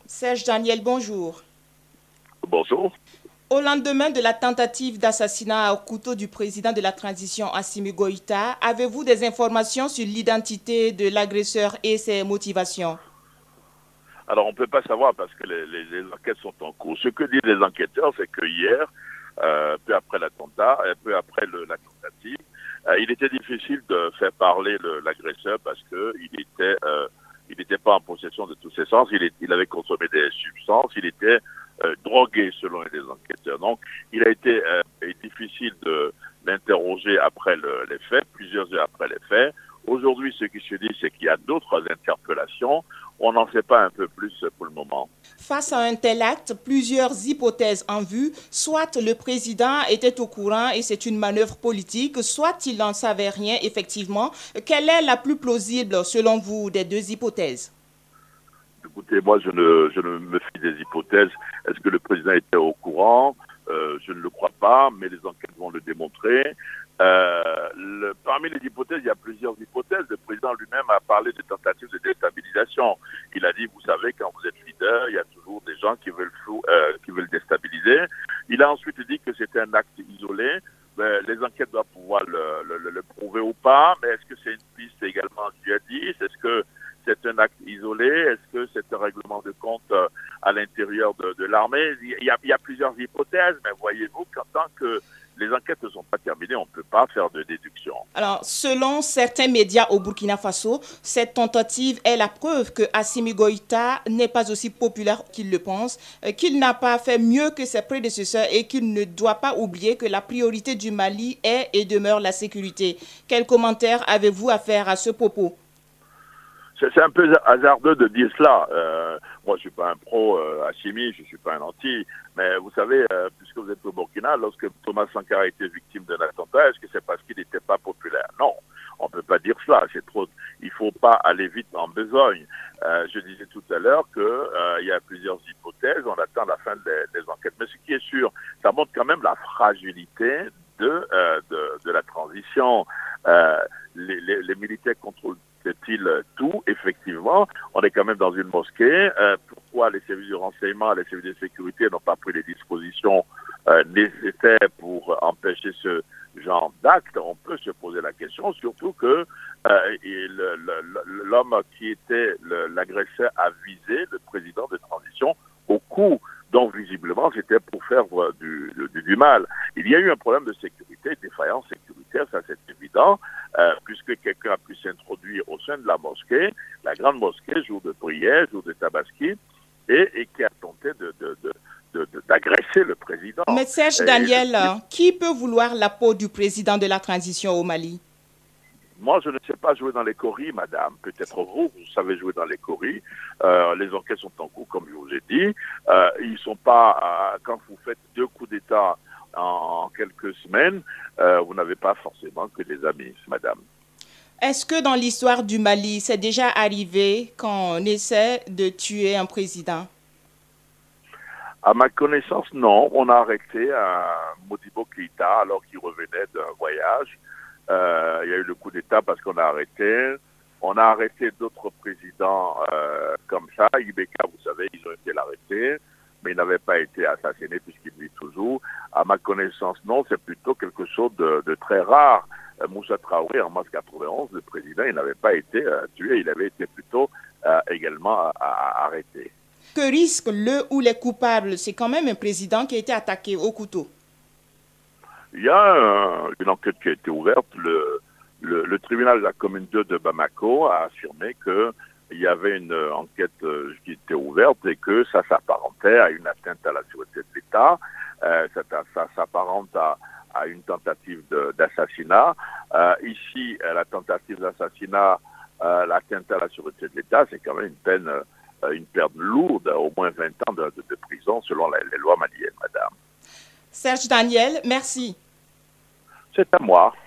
Serge Daniel, bonjour. Bonjour. Au lendemain de la tentative d'assassinat au couteau du président de la transition Assimi Goïta, avez-vous des informations sur l'identité de l'agresseur et ses motivations? Alors, on ne peut pas savoir parce que les enquêtes sont en cours. Ce que disent les enquêteurs, c'est que hier, peu après l'attentat, peu après la tentative, il était difficile de faire parler l'agresseur parce il n'était pas en possession de tous ses sens. Il avait consommé des substances. Il était drogué selon les enquêteurs. Donc, il a été difficile de l'interroger après les faits, plusieurs heures après les faits. Aujourd'hui, ce qui se dit, c'est qu'il y a d'autres interpellations. On n'en sait pas un peu plus pour le moment. Face à un tel acte, plusieurs hypothèses en vue. Soit le président était au courant et c'est une manœuvre politique, soit il n'en savait rien effectivement. Quelle est la plus plausible selon vous des deux hypothèses? Écoutez, moi, je ne me fie des hypothèses. Est-ce que le président était au courant? Je ne le crois pas, mais les enquêtes vont le démontrer. Parmi les hypothèses, il y a plusieurs hypothèses. Le président lui-même a parlé de tentatives de déstabilisation. Il a dit, vous savez, quand vous êtes leader, il y a toujours des gens qui veulent déstabiliser. Il a ensuite dit que c'était un acte isolé. Les enquêtes doivent pouvoir le prouver ou pas, mais est-ce que c'est une piste également djihadiste? Est-ce que c'est un acte isolé? Est-ce que c'est un règlement de compte à l'intérieur de l'armée? Il y a plusieurs hypothèses, mais voyez-vous qu'en tant que les enquêtes ne sont pas terminées, on ne peut pas faire de déduction. Alors, selon certains médias au Burkina Faso, cette tentative est la preuve que Assimi Goïta n'est pas aussi populaire qu'il le pense, qu'il n'a pas fait mieux que ses prédécesseurs et qu'il ne doit pas oublier que la priorité du Mali est et demeure la sécurité. Quel commentaire avez-vous à faire à ce propos? C'est un peu hasardeux de dire cela. Moi, je suis pas un pro Hachimi, je suis pas un anti, mais vous savez, puisque vous êtes au Burkina, lorsque Thomas Sankara a été victime d'un attentat, est-ce que c'est parce qu'il n'était pas populaire? Non, on peut pas dire cela. C'est trop. Il faut pas aller vite en besogne. Je disais tout à l'heure que il y a plusieurs hypothèses. On attend la fin des enquêtes, mais ce qui est sûr, ça montre quand même la fragilité de la transition. Les militaires contrôlent il tout, effectivement. On est quand même dans une mosquée. Pourquoi les services de renseignement, les services de sécurité n'ont pas pris les dispositions nécessaires pour empêcher ce genre d'acte? On peut se poser la question, surtout que l'homme qui était l'agresseur a visé le président de transition au cou. Donc, visiblement, c'était pour faire du mal. Il y a eu un problème de sécurité, défaillance sécuritaire, ça c'est évident, puisque quelqu'un a pu s'introduire au sein de la mosquée, la grande mosquée, jour de prière, jour de tabaski, et qui a tenté d'agresser le président. Mais Serge Daniel, qui peut vouloir la peau du président de la transition au Mali? Moi, je ne sais pas jouer dans les coris, madame. Peut-être vous savez jouer dans les coris. Les enquêtes sont en cours, comme je vous ai dit. Ils sont pas, quand vous faites 2 coups d'État en quelques semaines, vous n'avez pas forcément que des amis, madame. Est-ce que dans l'histoire du Mali, c'est déjà arrivé qu'on essaie de tuer un président? À ma connaissance, non. On a arrêté Modibo Keïta alors qu'il revenait d'un voyage. Il y a eu le coup d'État parce qu'on a arrêté. On a arrêté d'autres présidents comme ça. Ibeka, vous savez, ils ont été l'arrêter, mais il n'avait pas été assassiné puisqu'il vit toujours. À ma connaissance, non, c'est plutôt quelque chose de très rare. Moussa Traoré, en mars 91, le président, il n'avait pas été tué, il avait été plutôt également arrêté. Que risque le ou les coupables? C'est quand même un président qui a été attaqué au couteau. Il y a une enquête qui a été ouverte. Le tribunal de la commune 2 de Bamako a affirmé qu'il y avait une enquête qui était ouverte et que ça s'apparentait à une atteinte à la sûreté de l'État. Ça s'apparente à une tentative d'assassinat. Ici, la tentative d'assassinat, l'atteinte à la sûreté de l'État, c'est quand même une peine lourde, au moins 20 ans de prison selon les lois maliennes, madame. Serge Daniel, merci. C'est à moi.